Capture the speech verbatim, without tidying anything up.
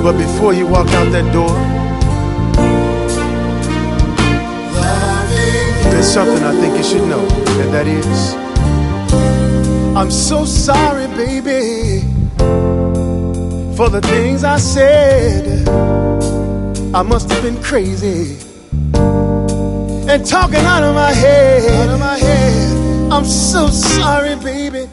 But before you walk out that door, there's something I think you should know, and that is, I'm so sorry, baby, for the things I said. I must have been crazy and talking out of my head. Out of my head. I'm so sorry, baby.